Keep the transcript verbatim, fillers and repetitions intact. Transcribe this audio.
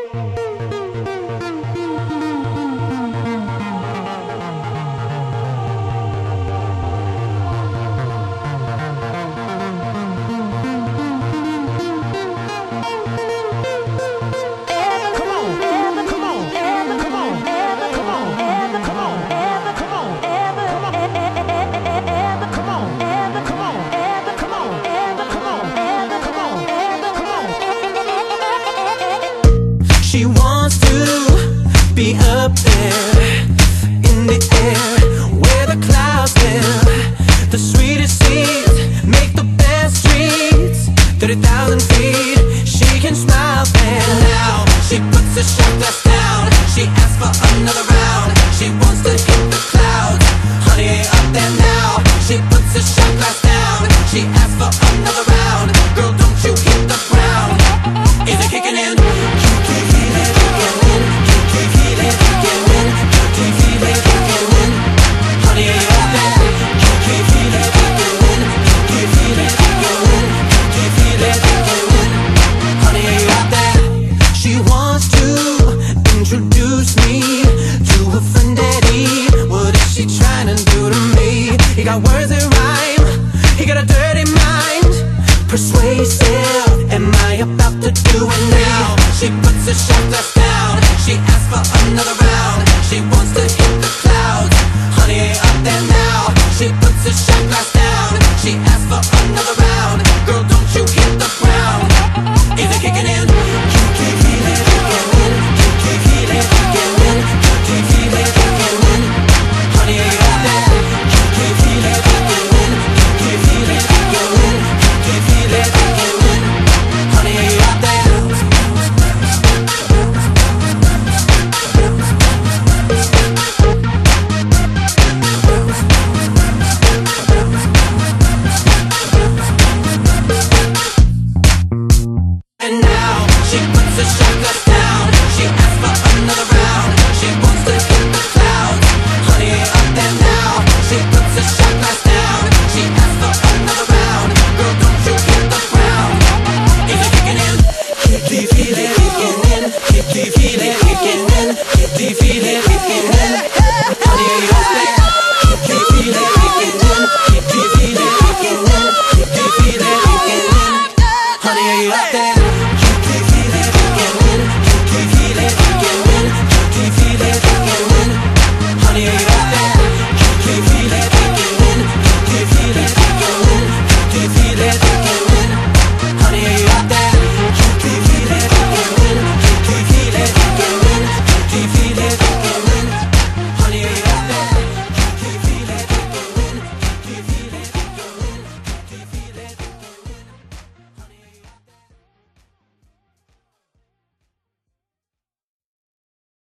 She wants to be up there in the air where the clouds live. The sweetest seeds make the best streets. thirty thousand feet, she can smile there. Now she puts a shot glass down. She asks for another round. She wants to hit the clouds. Honey, ain't up there now. She puts a shot glass down. She asks for another round. Girl, don't you hit the ground. Is it kicking in? Introduce me to a friend Eddie. What is she trying to do to me? He got words that rhyme, he got a dirty mind. Persuasive, am I about to do it now? She puts a shot glass down. She asks for another round. She wants to hit the clouds. Honey, ain't up there now. She puts a shot glass down. She asks for another round. Girl, don't you hit the ground. Is it kicking in? You can feel it kicking in. You can feel it kicking in. You can feel it kicking in. Honey, ain't up there. You can feel it kicking in. You can feel it kicking in. You can feel it kicking in. Honey, ain't up there. And now she puts a shot